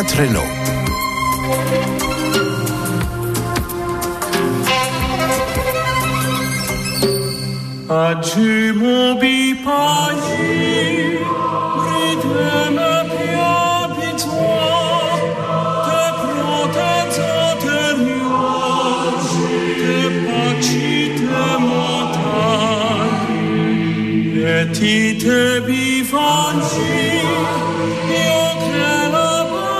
un traîneau. Adieu mon bipani, rideme piabitois, te protège antérieur, te pacite montagne, et ti te bivanci, io che la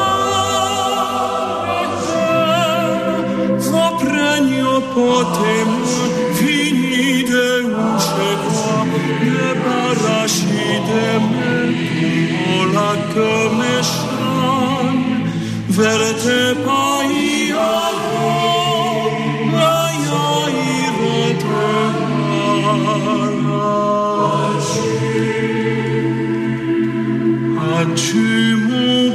barre, fa pregno potem, fini de Ola come shan verte paia maya irete Adieu mon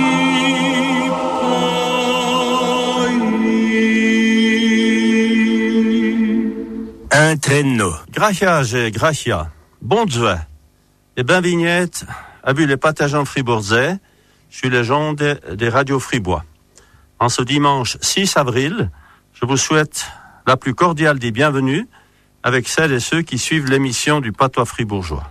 bipani. Un traîneau. Gracias et gracia. Bonjour. Et ben vignette, a vu les partageants fribourgeois, je suis légende des radios fribois. En ce dimanche 6 avril, je vous souhaite la plus cordiale des bienvenues avec celles et ceux qui suivent l'émission du patois fribourgeois.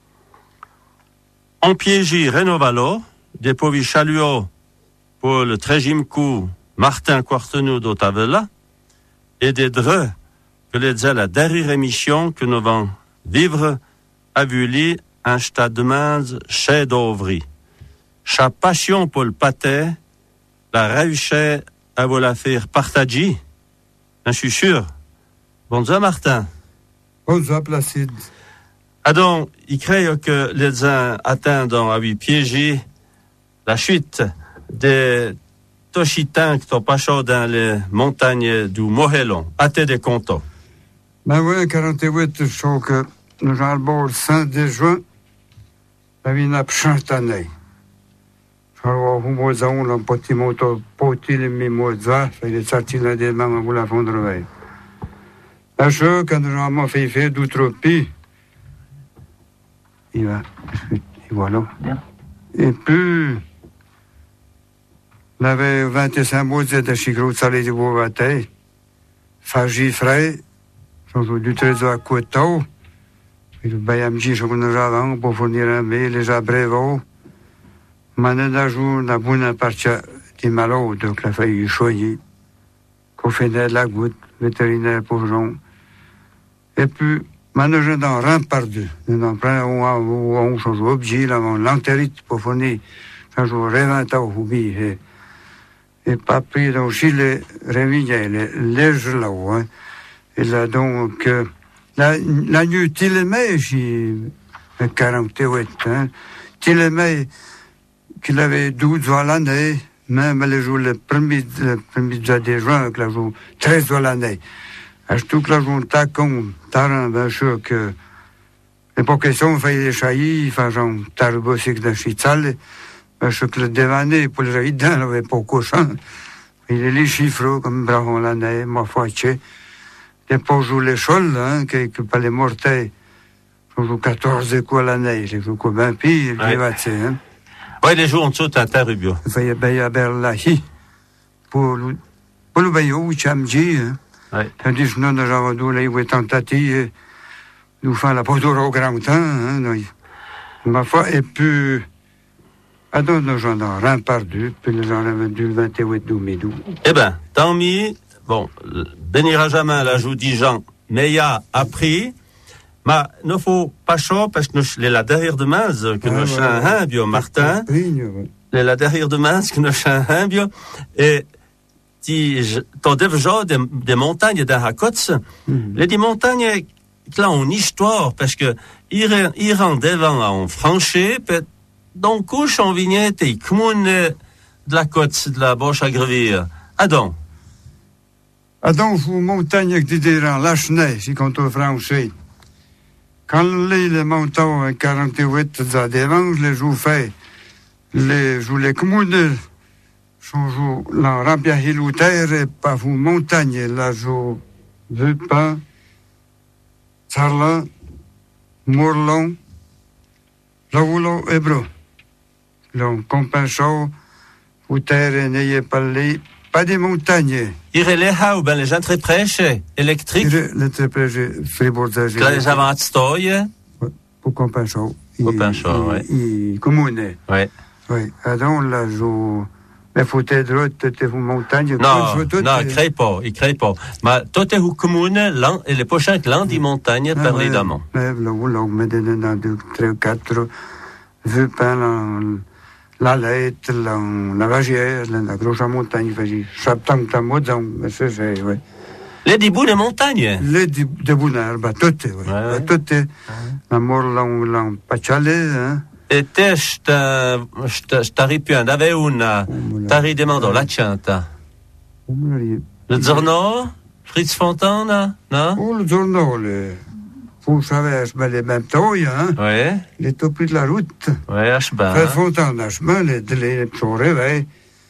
On piégi Renovalo, des povis chaluot pour le 13e coup Martin Quartenou d'Otavella, et des dreux que les la dernière émission que nous allons vivre a vu li un stade de mains chez d'Ovry. Sa passion pour le pâté, la réussit à vous la faire partager. Je suis sûr. Bonjour Martin. Bonjour Placide. Donc, il crée que les uns atteignent à lui piéger la chute des Tochitins qui sont pas chauds dans les montagnes du Mohelon. À-t-il des comptes? Ben oui, 48, je trouve que nous avons le bord 5 juin. La vie n'a pas changé d'année. Je vois que nous avons un petit moto, petit le mimosa, il est sorti là des mains pour la fondre. La chose, quand nous avons fait faire d'outropie, il va, et voilà. Et puis, on avait 25 mois de chigro de salé de Beauvaté, Fagy frais, du trésor à Couteau. Il bayamji je connais avant pour fournir un mail les abrévaux. Manada jour na bonne partie des malades donc la feuille choyée. Qu'on fait de la goutte vétérinaire pour gens. Et puis manage dans rang par deux. Nous en prenons on change objet là on l'entérite pour fournir. Un jour réventa au houbi et pas pris dans Chile réveillé les là hein. Et là donc la nuit, Tilemé, j'ai 48 ans. Tilemé, qu'il avait 12 ans l'année, même les jours, le premier de juin, que la jour 13 ans l'année. À tout que la jour, tacon, tarin, ben sûr que, les pas question, fait les chaillis, faisant tarbosik de chitzal, ben sûr que le dévané, pour les jaillis, il avait pas cochon. Il est les chiffres, comme bravo l'année, ma foi, et pour jouer l'échelle, hein, que pas les mortels, je joue 14 coups à l'année, je joue comme un pire, je vais hein. Oui, les jours en dessous, t'as un rubio. Il y a bien Berlahi, pour le baillot, où tu me dis, hein. Tandis que nous avons dû les tentatives, nous faisons la posture au grand temps, hein, ma foi, et puis, à d'autres, nous en avons rien perdu, puis nous en avons vendu le 28 2012. Eh ben, tant mieux. Bon, bénira jamais la joue Dijon, mais il y a appris, mais ne faut pas chaud parce que nous, la derrière de main, que nous sommes un bio, Martin, la derrière de main, que nous sommes un bio, et t'en déjà des montagnes dans la côte, les montagnes, là, ont une histoire, parce que, ils rendent devant à en franchir, donc, couche en vignette, et comme de la côte, de la Boche à Grevire. Adon. Donc, vous montagne qui diront la chenille, si quand on franchit. Quand les montants 48 ça dérange, les jours faits, les jours les communes, sont la Rabia Hilouter et pas vous montagne, la jour Vupin, Sarlan, Mourlon, Lavoulo et Bro. Donc, compensant, Ou terre, n'ayez pas des montagnes. Ireleha ou ben les gens très prêches, électriques, Le très près, Fribourg-Zage. les avant stoye. Pour Compensau. Ouais. I commune. Ouais. Oui. Alors, là, je... Mais faut être route, t'es aux montagnes. Non, il crée pas. Mais toi, t'es au commune, et les prochains clans des montagnes par les damans. Là, on met des dans 2, 3, 4, vu pas la lettre, la vagière, la grosse montagne, vas-y. Septembre, t'as mot, mais c'est, oui. Les débouts des montagnes. Les débouts d'arbre, tout est, oui. Tout est. La mort, l'on pas chalé, hein. E te stari più andave una tari demando la cianta. Le giorno Fritz Fontana, no? Oh, le giorno, faut savoir, mais les mêmes temps, hein. Ouais. Les topis de la route. Ouais, Ashba. Fritz Fontana, les son réveil.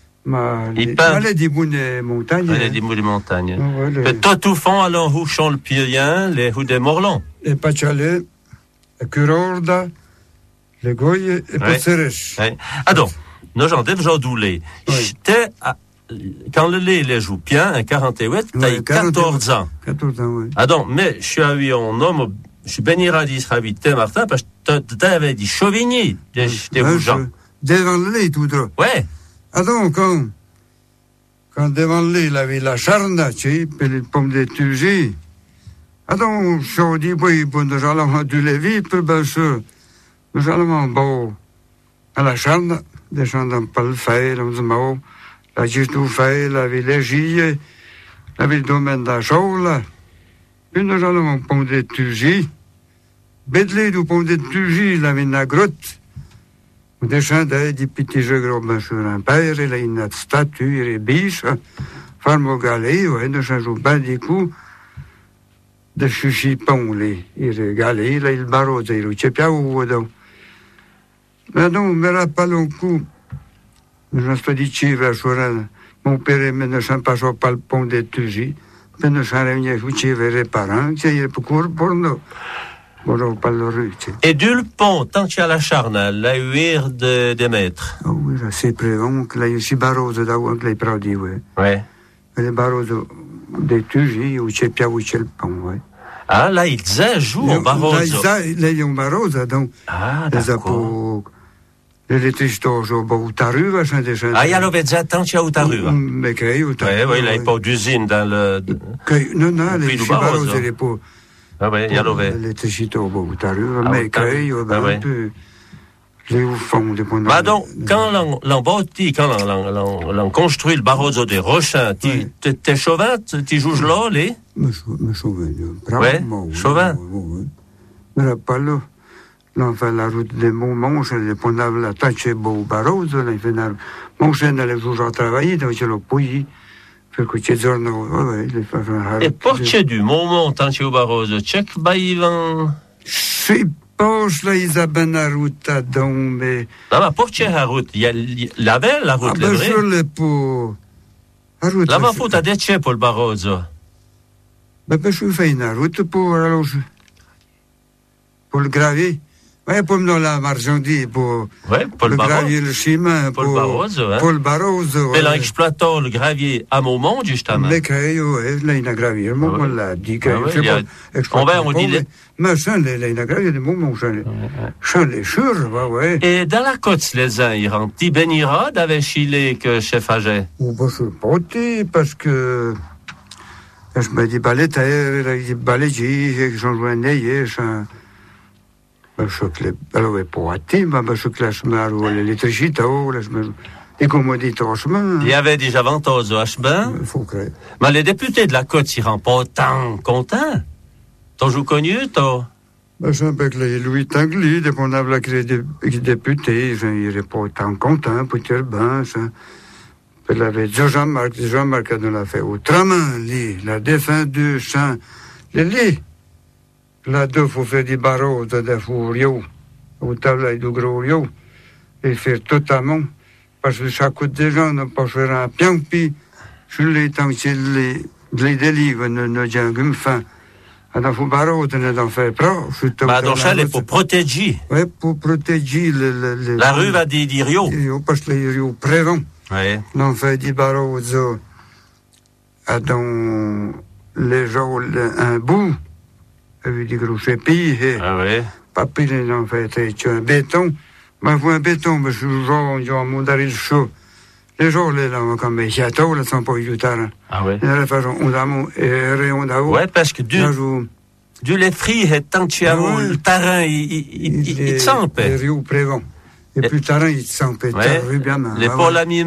Les débouts des montagnes. Les débouts des montagnes. Et toi, tout fond, alors, où sont le Pirien, les houts des Morlons? Les Pachalé, la Curorda, les Goye et Passeresh. Ah donc, nous j'en ai déjà doulé. J'étais, quand le lait les joue bien, un 48, t'as eu 14 ans. 14 ans, oui. Ah donc, mais je suis eu un homme, je suis béni radis rabité, Martin, parce que t'avais dit Chauvigny, j'étais gens. Devant le lait, tout droit. Ouais. Ah donc, quand devant le lait, il avait la charne, tu sais, puis les pommes de Tugé. Ah donc, je dis, oui, bon, nous allons du Lévis, puis ben, nous allons bon, à la charne, descendant par le fait, on la Gitou fait, la villégie, la ville domaine d'Achol, puis nous allons au pont de Tugé, Bédlé du pont de Tugé, la ville de grotte, on descendait des petits jeux gros sur un père, il a une statue, il est biche, ferme au galet, ouais, nous changeons pas du coup, de chuchipon, il est galet, il a le barreau, il est pas où, donc. Mais non, mais là, pas long coup. Je suis dit, mon père ne s'en passe pas le pont de Tugé, mais ne s'en réunit où les parents, il est pour nous. Bon, pas le rue. Et du le pont, tant qu'il y a la charne, la huire des maîtres. Oh oui, c'est prévent que là, il y a aussi barreaux d'avant que les pradis, oui. Ouais. Les barreaux de Tugé, où c'est pas où c'est le pont, oui. Ah, là, ils jouent au barreau. Là, ils ont barreau, donc. Ah, d'accord. L'électricité, je vais au Taru, machin, déjà. Ah, il y a l'obédiat, tant qu'il y a au Taru. Mais qu'il y a au Taru. Oui, il n'y a pas d'usine dans le. Non, les barreaux, c'est les pots. Ah oui, il y a l'obédiat. L'électricité, au Taru, mais qu'il y a un peu. Les fonds, des points de. Bah donc, quand l'on bâtit, quand l'on construit le barreau des Rochins, t'es chauvin, tu joues là, les? Me chauvin, ouais, chauvin. Mais là, pas là. Là, on fait la route des Montmanche, les ponts de la tâche beau barreau, là, il fait la Montchaine, elle est toujours travaillée, donc c'est le pays. Fait que c'est giorno, ouais, les fait un. Et portier du Montmont, tant que au barreau, check, bah, ils vont. C'est poche, là, ils ont ben la route à don, mais. Non, mais portier la route, il y a la belle, la route, là. Ah, ben, je l'ai pour. La route. Là, ma faute à déchet pour le barreau, ça. Ben, je fais une route pour, alors, pour le gravier. Oui, pour me donner la marchandise, pour le gravier, le chemin, pour le barrose, hein. Pour le barrose, ouais. Mais là, exploitant le gravier à Montmont, justement. Mais oui, là, il y a gravier, on l'a dit, on dit les. Mais ça, il y a gravier de Montmont, ça, les churs, ouais. Et dans la côte, les uns, ils rentrent, ils béniront avec Chile que chef Aget. Ou, bah, je ne parce que, je me dis, balai terre, balai j'ai joué un nez, ça. Alors, pour atteindre, je classe l'électricité, les commodités au chemin. Il y avait des avantages au chemin. Il faut créer. Mais les députés de la côte, ils ne rendent pas tant contents. T'as joué connu, toi? C'est avec Louis Tangli, dépendant de la député, il n'est pas tant content pour dire ben, ça. Il avait Jean-Marc nous l'a fait autrement, la défense du champ, les lits. Là-dedans, il faut faire des barreaux de fourriaux, au tableur du gros rio, et faire totalement, parce que ça coûte des gens, ne pas faire un pion, puis, sur les temps que les délivres, ne disent qu'une fin. Alors, il faut barreaux, ne faire pas. Bah, donc, ça, c'est pour protéger. Oui, pour protéger la rue va des rios. Parce que les rios prévent. Ouais. Non fait di barozzo a don les gens un bout avec des gros épis et Ah ouais. papi non fait tu un béton ma voix un béton mais je joue mon dari le chaud les gens là comme les châteaux là sont pas du terrain Ah ouais. la façon on a on a Ouais, parce que du lait frit et tant tu as Ouais. le terrain, il s'empe. les rios prévent et plus terrain il s'empe Ouais. bien Les polami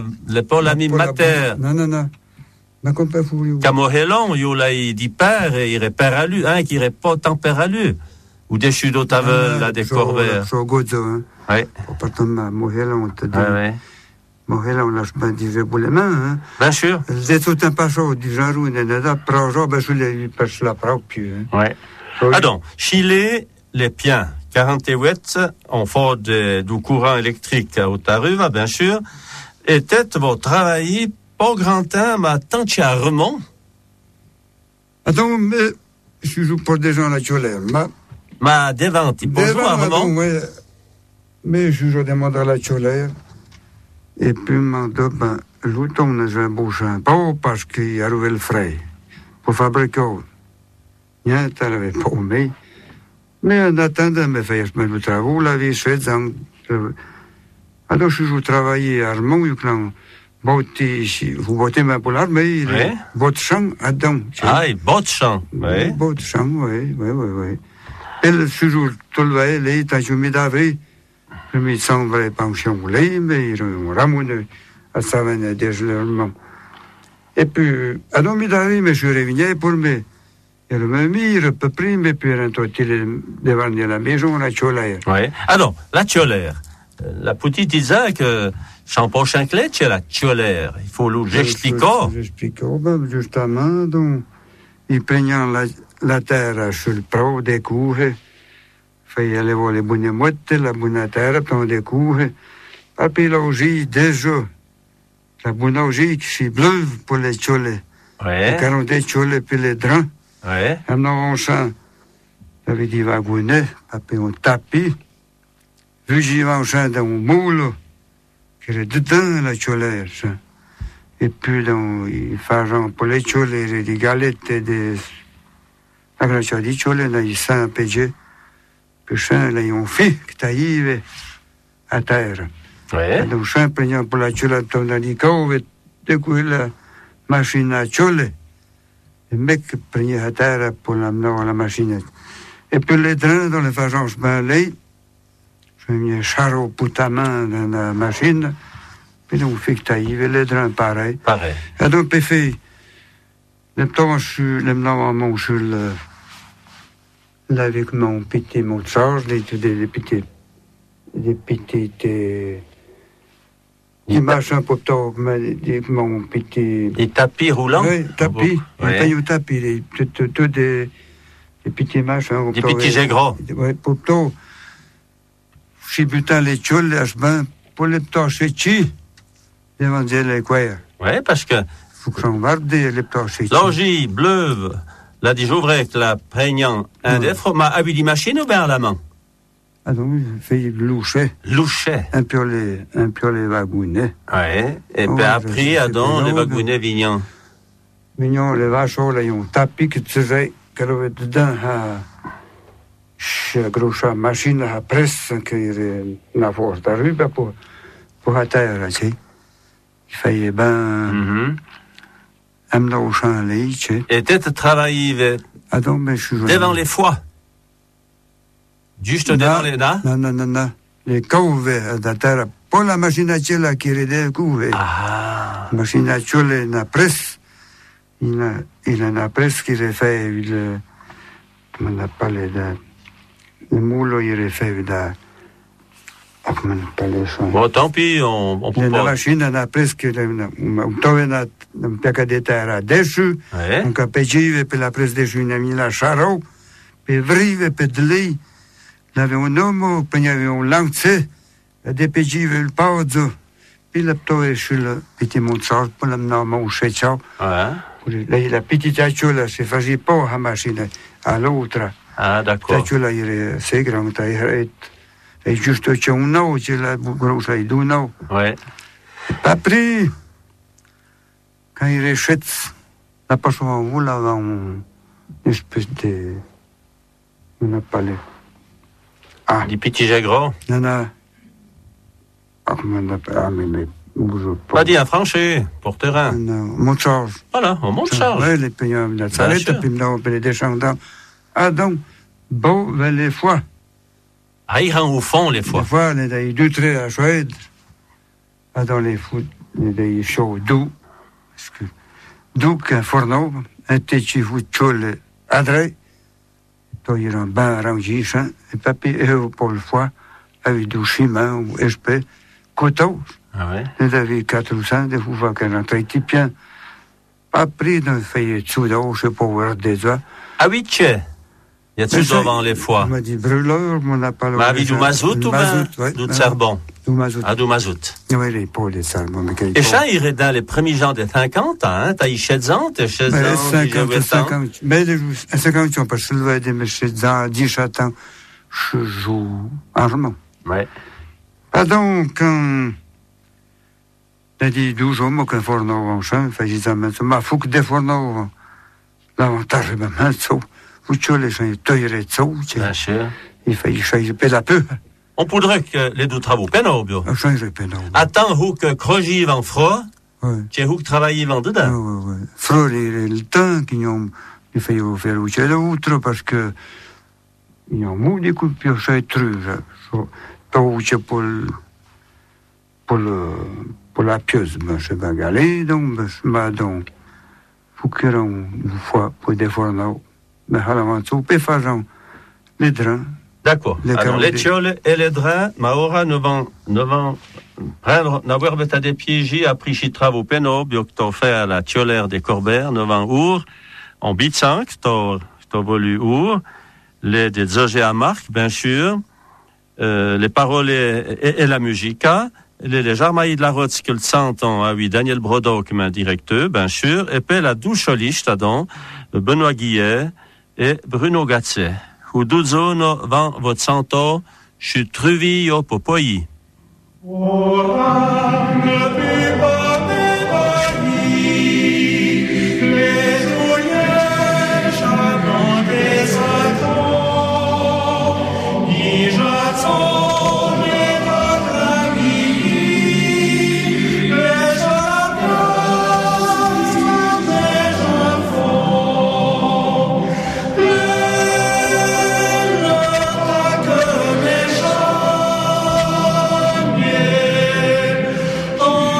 mater. non ma compagnie fou Camohelon, il là, il dit père et il répère à lui, qui répond tant père à lui. Ou des chutes au tavel, là, des corvères. so gozo hein Ouais. pas tant ma mohela on te dit Ouais. mohela on lâche pas dire pour les mains hein Bien sûr. c'est tout un pacho du genre où nada projo ben je l'ai pas la propre Ouais. Ah donc, Chile, les piens, 48, on fait du courant électrique à Ottaruva, bien sûr, et peut-être vont travailler pas grand temps, mais tant qu'il y a remont, attends mais je joue pour des gens là cholaire mais devant, il pose un remont. ouais mais je joue des mots dans la cholaire et puis m'en ben l'automne on a un beau champ pas parce qu'il y a le frais pour fabriquer rien t'avais pas mais en attendant me faire le travail la vie c'est donc alors je joue travailler à Armand ou clan vous votez ma pour l'armée Ouais. votre champ à donc Ah, il botte champ. Ouais. votre champ ouais et le jour tout le vaille les t'as mis d'avril je me sens vrai pension les mais on ramène à ça venait déjà et puis à non d'avril mais je revenais pour me et le même il peut primer puis rentrer devant la maison la cholaire Ouais. Alors, la tiolaire. La petite disait que Champon Chinclet, c'est la tiolaire. Il faut l'expliquer. J'explique, ben, justement, donc, il prenait la terre sur le pro, découvre, fait aller voir les bonnes mouettes, la bonne terre, puis on découvre. Puis là, j'ai déjà, la bonne ogie qui s'y bleu pour les tiolets. Ouais. Quand on des tiolets, puis les draps, Ouais. on sent, j'avais dit wagonnet, puis on tapis, vu j'y vais en chant dans mon moule, qui est dedans la tiolaire, ça. Et puis, donc, il fait genre pour les tiolets, des galettes et des. La grande chose des tiolets, là, il sent un péché. Puis, ça, là, ils ont fait que t'arrives à terre. Ouais. Donc, ça, prenant pour la tiolette, on a dit qu'on va découvrir la machine à tioler. Le mec prenait à terre pour l'amener à la machine. Et puis, les trains, dans les façons, je m'en allais. Je mis un charreau pour ta main dans la machine. Puis donc, fait que t'arrives, les drains, pareil. Pareil. Et donc, puis fait, le temps, je suis là avec mon petit Mozart, des petites machins pour toi, mon petit. Des tapis roulants. Oui, tapis. Ouais. Pas un tapis, tout des petits machins. Des petits jets gros. Oui, pour toi. Je suis putain les tchoules, les chemins, pour les torcher chi. Devant les quoi. Ouais, parce que Faut que j'en varde les torcher chi. l'orgie bleu, la dijovrec, la prégnant, un des ma habili machine ou bien à la main? Ah donc, je fais loucher. Louchet. Un peu les wagounets. Ouais. Et Oh, puis je après, sais Adam, pas, les non, wagounets vignons. Mignon, les vaches, là, ils ont tapis que tu sais, qu'elle avait dedans, la grosse machine à presse, qui est la force de rue, pour la terre, tu sais. Il fallait bien, amener au champ, là, tu sais. Et peut-être travailler Ah donc, mais je suis devant les foies. Juste devant les nains. Non. Les couves de terre, pas la machine à tirer qui est des couves. Ah. La machine à tirer, la presse. Il a la presse qui est fait, comment on appelle, le moule, il est fait, comment on appelle ça? Bon, tant pis, on peut La pas. machine, la presse, on trouve un paquet de terre dessus, Ouais. on capégive, puis la presse dessus, on a mis la charreau, puis vrive, puis de lait. Là, avait un homme, puis il y avait un lancé, des pégive, le pause, puis le ptoé sur le petit Mozart, pour l'amener au chétchao. Ouais. Là, la petite tachula, c'est facile pas à la machine, à l'autre. Ah, d'accord. Tachula, il est assez grand, il est juste un an, c'est la grosse, il est d'un an. Ouais. Après, quand il réchète, la poche en haut, là, une espèce de... On n'a pas les... Ah, Des petits jets gros. non, non. Ah, comment on appelle? Ah, mais bouge pas. Pas dit un franchi, pour terrain. Non, monte charge. Voilà, on monte charge. Oui, les payants, la salette, sûr. puis maintenant, on peut les descendre. Ah, donc, bon, ben, les fois. Ah, ils rentrent au fond, les fois. Des fois, on a eu deux traits à chouette. Ah, dans les foot, on a eu chaud, doux. Parce que, doux qu'un fourneau, un petit foot choule, adré. Toi, il y a un bain rangé, et papier, pour le foie, avec du chimin ou espèce, coteau. Ah ouais. On avait 4 ou 5, des fois, qu'on rentrait petit bien. Après, on a fait dessous d'eau, je sais pas où des oeufs. Ah oui, tchè. Y a-t-il devant les On fois? m'a dit brûleur, mais on n'a pas le Mais avec du mazout ou bien du charbon? Du mazout. Ah, du mazout. Oui, les pots, les charbons. Et ça, il est dans les premiers gens des 50 ans, hein? T'as eu 7 ans, t'as 16 ans, 50. Mais les 50 ans, parce que je vais dire, mais 7 ans, 17 ans, je joue armement. Ouais. Ah donc, quand t'as dit 12 ans, moi, qu'un fourneau en champ, fait, j'ai dit, mais faut que des fourneaux, l'avantage, ben, ça, vous tuez les gens, ils tailleraient de ça, Bien sûr. il fait, il change la peu. On poudrait que les deux travaux pénobio. Il change la peu, non. Attends, où que crogy vent froid, Ouais. tu es où que travailler vent dedans. Ouais. Frère, le temps qu'ils ont, il fait faire aussi l'autre parce que, ils ont mis des coups de pioche, trucs, pas aussi pour la pieuse, mais je vais galer, donc, faut qu'ils aient une fois pour des fourneaux. Mais à l'avant-tout, peut faire les draps. D'accord. Alors, les tioles et les draps, Maora, nous vont prendre, n'avoir bêta des piégis, après chez travaux pénobles, que t'as fait à la tiolaire des Corbert, nous vont ouvrir, en bit 5, t'as voulu ouvrir, les des ogés à marque, bien sûr, les paroles et la musica, les jarmailles de la route, que le sentent, ah oui, Daniel Brodo, comme un directeur, bien sûr, et puis la douche oliche, t'as donc, Benoît Guillet et Bruno Gatset. Ou douzono van votre santo, je suis truvi au popoyi. Oh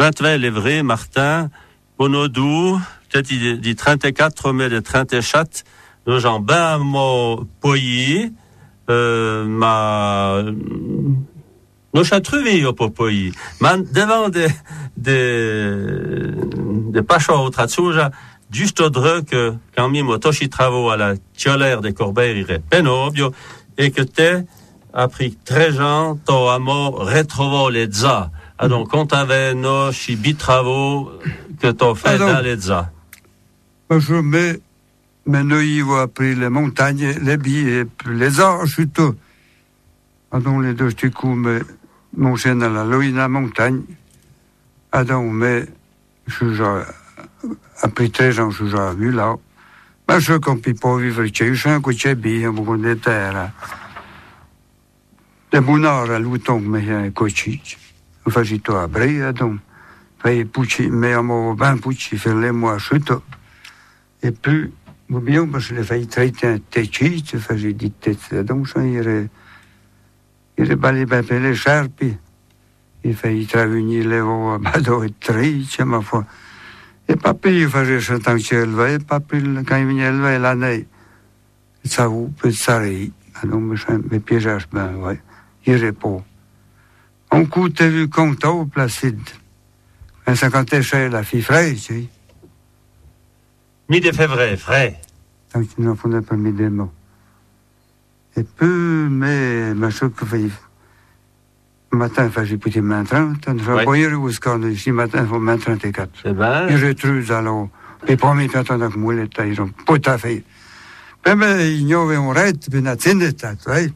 22 lévré, Martin, Bonodou, peut-être dit 34, mais de 34, nous j'en ben mon poyi, nous chatruvi au poyi. Man, devant des pachos au tratsuja, juste au dreux que, quand mi motoshi travaux à la tiolaire des corbeilles, irait penobio, et que t'es, appris très gens, to amo retrovo les za. Ah, donc, quand t'avais nos chibi travaux que t'as fait dans les za. Je mets, maintenant, ils vont appris les montagnes, les billets, les arches, tout. Ah, donc, les deux petits mais, mon chien à la loïna montagne. Ah, donc, mais, je suis après 13 ans, je suis vu là. Mais je compris pas vivre chez eux, que j'ai bien, beaucoup de terre. De bonheur à l'outon, mais un cochich. Enfin, j'ai tout appris, donc. Fait pucci, mais à mon bain pucci, faire les mois chute. Et puis, bien, parce que je l'ai fait traiter un téchit, j'ai dit tête, donc, ça irait. Il est balé les charpes. Il fait travenir les voix, bado et triche, ma foi. Et papi, il faisait ce temps que j'ai élevé, papi, quand il venait élever l'année, ça vous peut s'arrêter. Donc, mes piégeages, ben, ouais, il répond. On coûte vu compte au Placide. Un 50 chez la fille frais, tu sais. Mi-de février, frais. Tant qu'il n'en fondait pas mis des mots. Et peu, mais, ma chose que fait, matin, j'ai pris main 30, je vais y jusqu'à ici, matin, il faut main 34. C'est bien. Et je trouve, alors, les premiers temps, que moi, les tailles, ils ont pas tout à fait. Mais, il y avait un raid, puis il y a une tête, oui.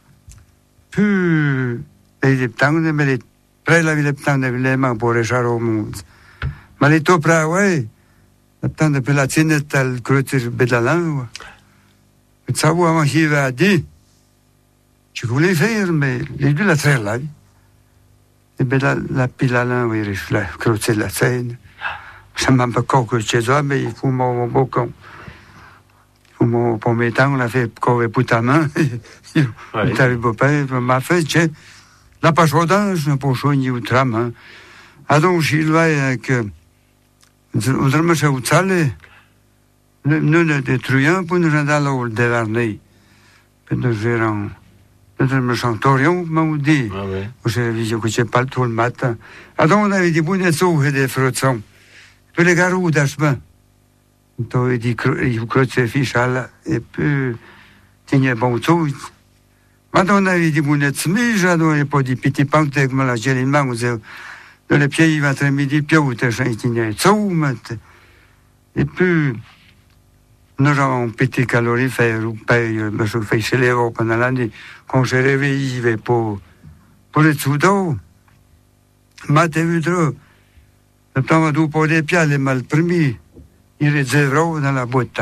Puis, les temps, mais les, près la ville, les mains pour les chars au monde. Mais les taux près, oui. Le temps de la tine, tel creuser bédalan, et ça, vous, avant, j'y vais dire. Je voulais faire, mais les deux, la très là. Et bien, la pile à l'un, oui, je l'ai creuser la scène. Ça m'a pas encore que chez eux, mais il faut mon beau con. Mon premier temps, on l'a fait corps et pour ta main. Il t'avait beau père, m'a fait, tiens, la pas chaudin, je n'ai pas chaud ni au tram. Ah donc, j'y vais que, on me fait au salé. Nous le détruisons pour nous rendre au déverner. Puis nous verrons. Nous me chanterions, m'ont dit. Ah oui. J'ai vu que j'ai pas le tout le matin. Ah donc, on avait des bonnets sauts et des fruits. Puis les garous d'achement. On avait dit, il croit ses fiches à là. Et puis, il y a bon tout. Maintenant, on avait des bonnets de smige, on n'avait pas des petits pantes avec moi, là, j'ai les mains, dans les pieds, il va être midi, puis où t'es chanté, il y a tout, et puis, nous avons un petit calorifère, ou paye, je fais chez les rois pendant l'année, quand j'ai réveillé, il va pour les sous-d'eau. Mais t'as vu trop, le temps va tout pour les pieds, les mal premiers. Il est 0 dans la boîte.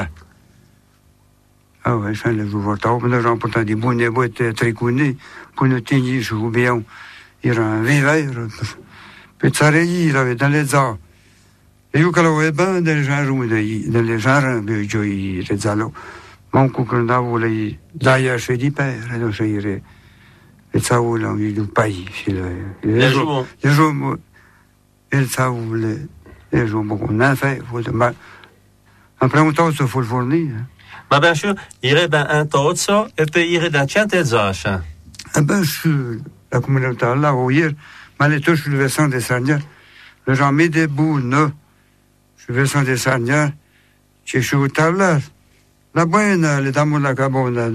Ah ouais, ça, les ouvertures, nous avons pourtant des bonnes boîtes très connues, pour nous tenir, je vous bien, il y a un viveur, puis ça il avait dans les arts. Et vous, quand on est bien, dans les gens, dans les gens, il y a des mon coucou, on a voulu, d'ailleurs, chez des pères, et ça irait, et ça voulait, on du pays, les jours, et ça voulait, les jours, on a fait, après, on t'a, il faut le fournir. Mais bien sûr, il y aurait un taux de ça, et puis il y aurait d'un tient des âges. Ah ben, la communauté là, hier, mais les touches, le versant des Sarnières, le gens mis des bouts, non, je le versant des Sarnières, j'ai chez au tableur. La bonne, les dames de la cabane,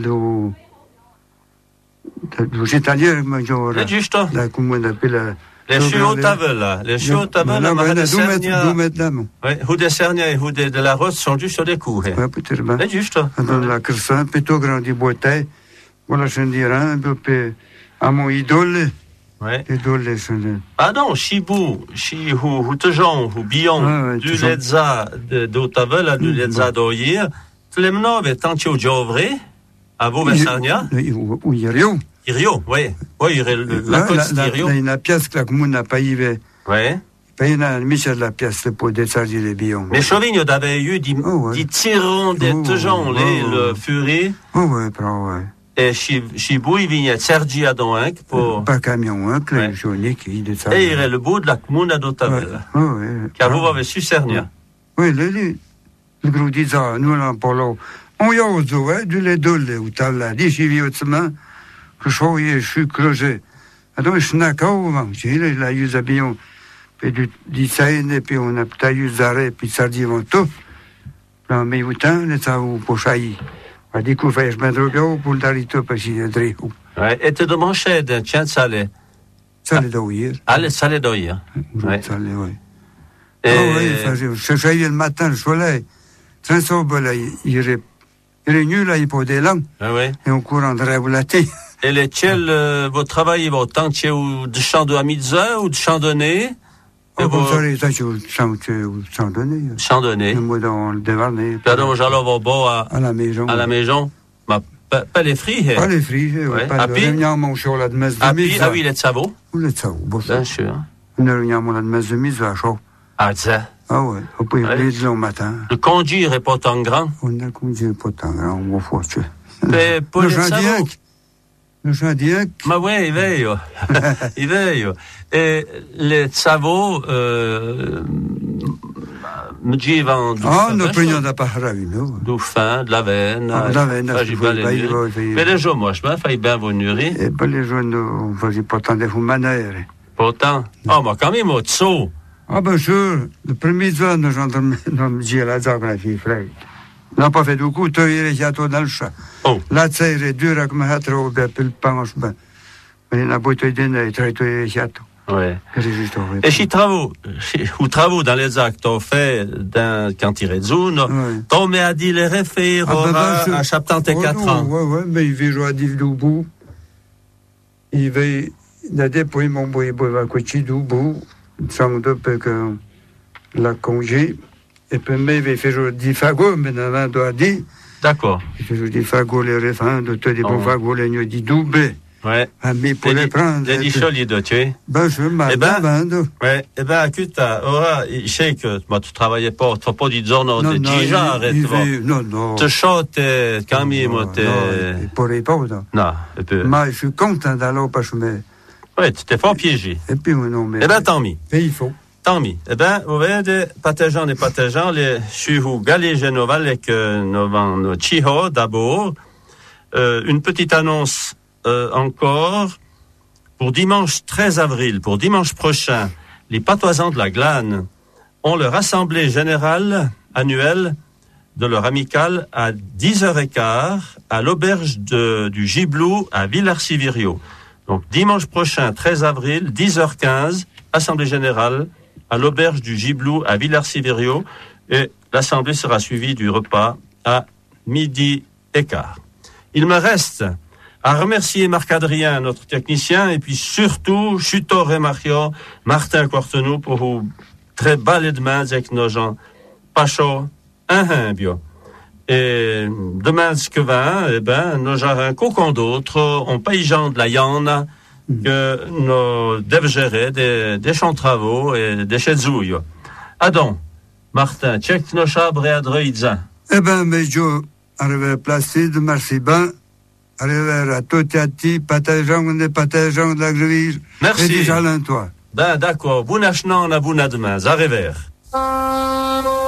du Italien, C'est juste. la communauté, les chiots tables là, les chiots tables là, mais des cernières. Oui, ou des cernières, ou de la rose sont juste sur des coups. Oui, peut-être bien. C'est juste. Dans la crescent, plutôt grandi boîtier, voilà, je dirais, un peu, à mon idole. Oui. Idole, c'est le. Ah non, Chibou, ou Tejon, ou Billon, du Letza d'Otave, du Letza d'Oyer, tous les menons, tant que Giovre, à vous, Versarnia. Oui, Rio. Rio, oui. Oui, il y aurait la côte de Rio. Il y a une pièce que la commune n'a pas y vu. Oui. Il y a une mise de la pièce pour décharger les billons. Mais Chauvigny avait eu des tirons des Tejon, le furie. Oh, oui, ouais. Et Chibou, il vient Sergi à Doinc pour. Pas camion, hein, que Ouais. les journées qui de ça. Et il est le bout de la commune d'Ottavel. Oui. Car vous avez su Cernia. Oui, le gros disant, nous, là, pour l'eau. On y a aux eaux, hein, du lait d'olé, ou t'as là, des chivis au semain, que je suis creusé. Alors, je n'ai qu'à manger, il a eu habillons, puis du design, et puis on a peut-être eu arrêt, puis ça dit, vont tout. Là, mais autant, les ça, ou pour chailler. On a dit qu'on fait, je me drogue, pour le darito, parce qu'il y a des roues. Ouais. Et te demanchais d'un tien salé. Ça, les douilles. Allez, salé d'oïr. Ouais. Ça, les, oui. Et... Ah oui, je chaillais le matin, le soleil. Très sobre, là, il est nul, là, il peut des langues. Ah ouais. Et on court en rêve la tête. Et les tiels, votre travail, va autant que ou de Chandonnet ou de Chandonnet? Oh, comme ça, les tâches, sans donner. Chandonnet. Moi, dans le dévarné. Pardon, j'allais au beau À la maison. à la maison. Ma, pas les frites. Pas les frites, Ouais. oui. Pas Ah, de puis? réunion, mon chaud, là, de messe de Ah, mise. oui, les savos. Ou les savons, bon, ça. Bien sûr. Une réunion, là, de messe de mise, à chaud. Ah, ça. Ah, ouais. On peut y Ouais. aller le matin. Le conduire est pas tant grand. On a conduit pas tant grand, on va voir, tu Mais pas Le les savos. chandiac. Le chandiac. Ma ouais, il veille. Il veille. Et les savos, me disent Ah, nous prenions d'appareil, nous. du fin, de la veine. Ah, de la veine, Ah, j'ai pas les nuits. Mais les jours, moi, je me fais bien vos nuits. Et pas les jeunes, on faisait pas tant de manière. Pourtant. Oh, mais quand même, au dessous. Ah, ben sûr, le premier jour, nous avons dit à la dame, la fille, frère. On n'a pas fait beaucoup, tu es les gâteaux dans le chat. Oh. Là, tu sais, il est dur à comme un trop, bien, puis le pain, ben. Mais il a beau te donner, tu es les gâteaux. Ouais. Et Et si travaux dans les actes, on fait d'un cantirezuno, Ouais. on met à dire les référents à 74 ans. Oui, mais il veut jouer à Divdoubou. Il veut, depuis mon boy, va coucher d'Oubou, sans doute que la congé. Et puis, mais il veut faire jouer des fagots, mais on doit dire. D'accord. Il fait jouer des fagots, les refins, de tous les bons Oh. fagots, les nuits d'Oubé. Ouais. Ah, mais pour les prendre. Les choliers de tuer. Ben, je m'en Eh ben, vendre. Ouais. Eh ben, écoute, je sais que, moi, tu travaillais pas, tu pas dit giorno de Gija, arrête, non. te chante, Camille, moi, Non, il pourrait pas, non. Non, et puis, Mais je suis content d'aller parce que, mais, ouais, tu t'es pas piégé. et puis, non, mais. Eh ben, tant mieux. Mais il faut. Tant mieux. Eh ben, vous voyez, des partageants, les chuhu galégenoval et que nos chiho d'abord. Une petite annonce, encore. Pour dimanche 13 avril, pour dimanche prochain, les patoisans de la Glane ont leur assemblée générale annuelle de leur amicale à 10h15 à l'auberge du Giblou à Villars-Sivirio. Donc, dimanche prochain, 13 avril, 10h15, assemblée générale à l'auberge du Giblou à Villars-Sivirio, et l'assemblée sera suivie du repas à 12h15. Il me reste à remercier Marc-Adrien, notre technicien, et puis surtout, Chutor et Mario, Martin Quartenou, pour vous très balé de main avec nos gens. Pacho, bio. Et demain, ce que va, eh ben, nos gens, un cocon d'autres, on paye gens de la Yann, que nous devons gérer des champs de travaux et des chais de zouille. Adon, Martin, check nos chabres et adroïdza. Eh ben, mais je, arrivé Placide, merci ben. Arrivé à Totiati, Patajan de la Greville. Merci. Et déjà l'un, toi. Ben, d'accord. Vous n'achetez pas, on a vous demain. À revoir.